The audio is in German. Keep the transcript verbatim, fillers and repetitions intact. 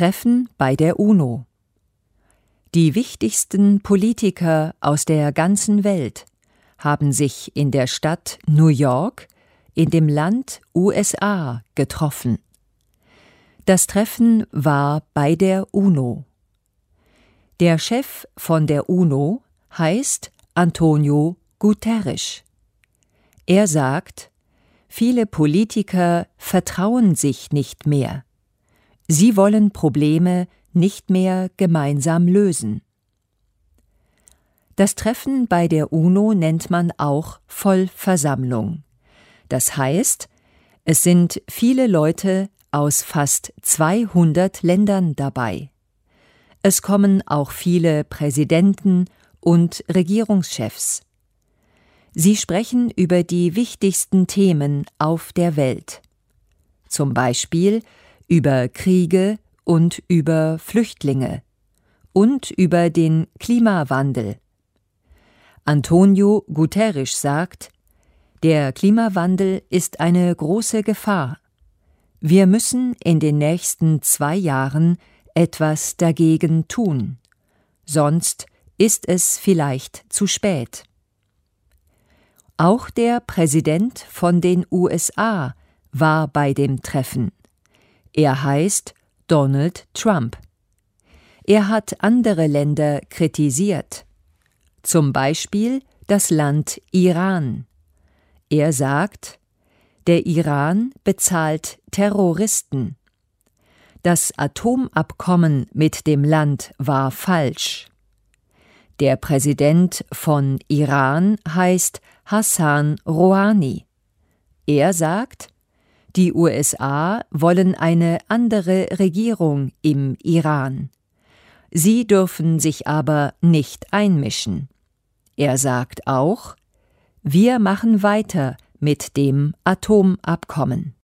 Treffen bei der UNO. Die wichtigsten Politiker aus der ganzen Welt haben sich in der Stadt New York in dem Land U S A getroffen. Das Treffen war bei der UNO. Der Chef von der UNO heißt António Guterres. Er sagt, viele Politiker vertrauen sich nicht mehr. Sie wollen Probleme nicht mehr gemeinsam lösen. Das Treffen bei der UNO nennt man auch Vollversammlung. Das heißt, es sind viele Leute aus fast zweihundert Ländern dabei. Es kommen auch viele Präsidenten und Regierungschefs. Sie sprechen über die wichtigsten Themen auf der Welt. Zum Beispiel über Kriege und über Flüchtlinge und über den Klimawandel. António Guterres sagt, der Klimawandel ist eine große Gefahr. Wir müssen in den nächsten zwei Jahren etwas dagegen tun, sonst ist es vielleicht zu spät. Auch der Präsident von den U S A war bei dem Treffen. Er heißt Donald Trump. Er hat andere Länder kritisiert, zum Beispiel das Land Iran. Er sagt, der Iran bezahlt Terroristen. Das Atomabkommen mit dem Land war falsch. Der Präsident von Iran heißt Hassan Rouhani. Er sagt, die U S A wollen eine andere Regierung im Iran. Sie dürfen sich aber nicht einmischen. Er sagt auch, wir machen weiter mit dem Atomabkommen.